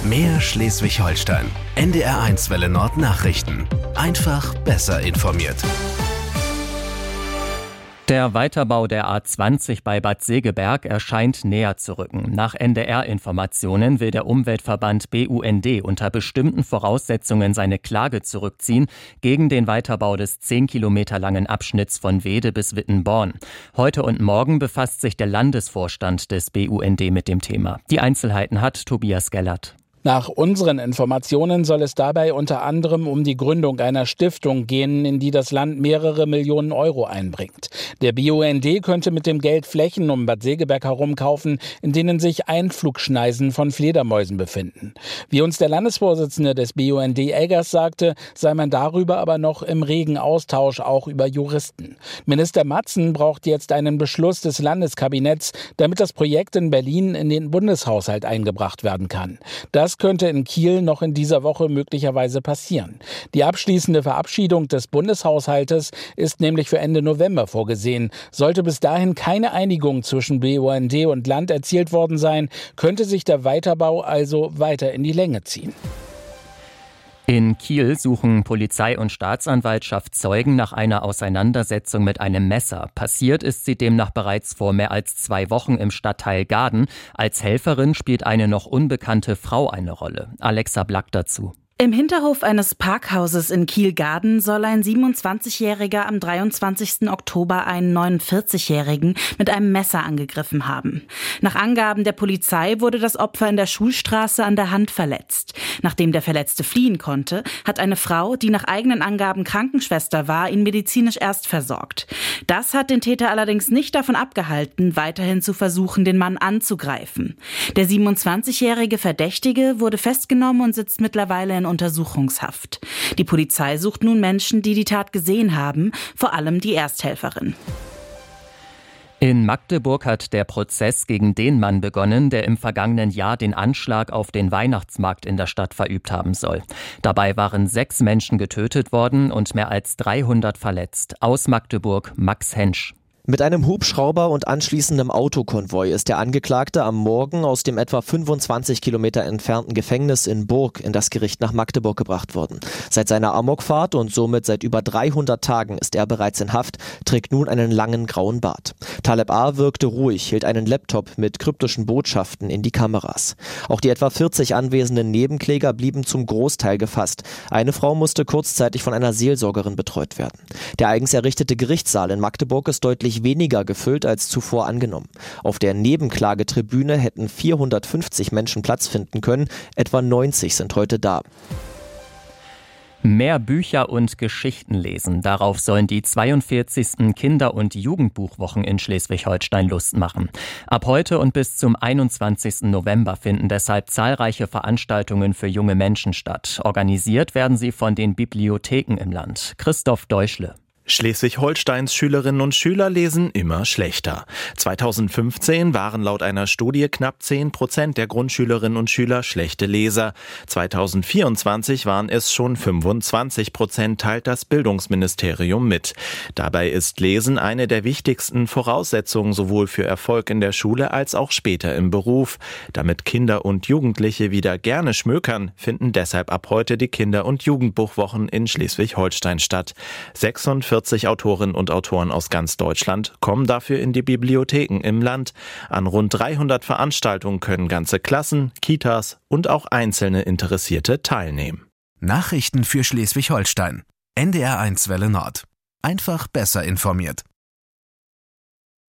Mehr Schleswig-Holstein. NDR1 Welle Nord Nachrichten. Einfach besser informiert. Der Weiterbau der A20 bei Bad Segeberg erscheint näher zu rücken. Nach NDR-Informationen will der Umweltverband BUND unter bestimmten Voraussetzungen seine Klage zurückziehen gegen den Weiterbau des 10 Kilometer langen Abschnitts von Weede bis Wittenborn. Heute und morgen befasst sich der Landesvorstand des BUND mit dem Thema. Die Einzelheiten hat Tobias Gellert. Nach unseren Informationen soll es dabei unter anderem um die Gründung einer Stiftung gehen, in die das Land mehrere Millionen Euro einbringt. Der BUND könnte mit dem Geld Flächen um Bad Segeberg herum kaufen, in denen sich Einflugschneisen von Fledermäusen befinden. Wie uns der Landesvorsitzende des BUND Eggers sagte, sei man darüber aber noch im regen Austausch, auch über Juristen. Minister Matzen braucht jetzt einen Beschluss des Landeskabinetts, damit das Projekt in Berlin in den Bundeshaushalt eingebracht werden kann. Das könnte in Kiel noch in dieser Woche möglicherweise passieren. Die abschließende Verabschiedung des Bundeshaushaltes ist nämlich für Ende November vorgesehen. Sollte bis dahin keine Einigung zwischen BUND und Land erzielt worden sein, könnte sich der Weiterbau also weiter in die Länge ziehen. In Kiel suchen Polizei und Staatsanwaltschaft Zeugen nach einer Auseinandersetzung mit einem Messer. Passiert ist sie demnach bereits vor mehr als 2 Wochen im Stadtteil Gaden. Als Helferin spielt eine noch unbekannte Frau eine Rolle. Alexa Black dazu. Im Hinterhof eines Parkhauses in Kiel-Gaden soll ein 27-Jähriger am 23. Oktober einen 49-Jährigen mit einem Messer angegriffen haben. Nach Angaben der Polizei wurde das Opfer in der Schulstraße an der Hand verletzt. Nachdem der Verletzte fliehen konnte, hat eine Frau, die nach eigenen Angaben Krankenschwester war, ihn medizinisch erst versorgt. Das hat den Täter allerdings nicht davon abgehalten, weiterhin zu versuchen, den Mann anzugreifen. Der 27-jährige Verdächtige wurde festgenommen und sitzt mittlerweile in Untersuchungshaft. Die Polizei sucht nun Menschen, die die Tat gesehen haben, vor allem die Ersthelferin. In Magdeburg hat der Prozess gegen den Mann begonnen, der im vergangenen Jahr den Anschlag auf den Weihnachtsmarkt in der Stadt verübt haben soll. Dabei waren 6 Menschen getötet worden und mehr als 300 verletzt. Aus Magdeburg Max Hensch. Mit einem Hubschrauber und anschließendem Autokonvoi ist der Angeklagte am Morgen aus dem etwa 25 Kilometer entfernten Gefängnis in Burg in das Gericht nach Magdeburg gebracht worden. Seit seiner Amokfahrt und somit seit über 300 Tagen ist er bereits in Haft, trägt nun einen langen grauen Bart. Taleb A. wirkte ruhig, hielt einen Laptop mit kryptischen Botschaften in die Kameras. Auch die etwa 40 anwesenden Nebenkläger blieben zum Großteil gefasst. Eine Frau musste kurzzeitig von einer Seelsorgerin betreut werden. Der eigens errichtete Gerichtssaal in Magdeburg ist deutlich weniger gefüllt als zuvor angenommen. Auf der Nebenklagetribüne hätten 450 Menschen Platz finden können, etwa 90 sind heute da. Mehr Bücher und Geschichten lesen. Darauf sollen die 42. Kinder- und Jugendbuchwochen in Schleswig-Holstein Lust machen. Ab heute und bis zum 21. November finden deshalb zahlreiche Veranstaltungen für junge Menschen statt. Organisiert werden sie von den Bibliotheken im Land. Christoph Deuschle. Schleswig-Holsteins Schülerinnen und Schüler lesen immer schlechter. 2015 waren laut einer Studie knapp 10% der Grundschülerinnen und Schüler schlechte Leser. 2024 waren es schon 25%, teilt das Bildungsministerium mit. Dabei ist Lesen eine der wichtigsten Voraussetzungen sowohl für Erfolg in der Schule als auch später im Beruf. Damit Kinder und Jugendliche wieder gerne schmökern, finden deshalb ab heute die Kinder- und Jugendbuchwochen in Schleswig-Holstein statt. 46 Autorinnen und Autoren aus ganz Deutschland kommen dafür in die Bibliotheken im Land. An rund 300 Veranstaltungen können ganze Klassen, Kitas und auch einzelne Interessierte teilnehmen. Nachrichten für Schleswig-Holstein. NDR1 Welle Nord. Einfach besser informiert.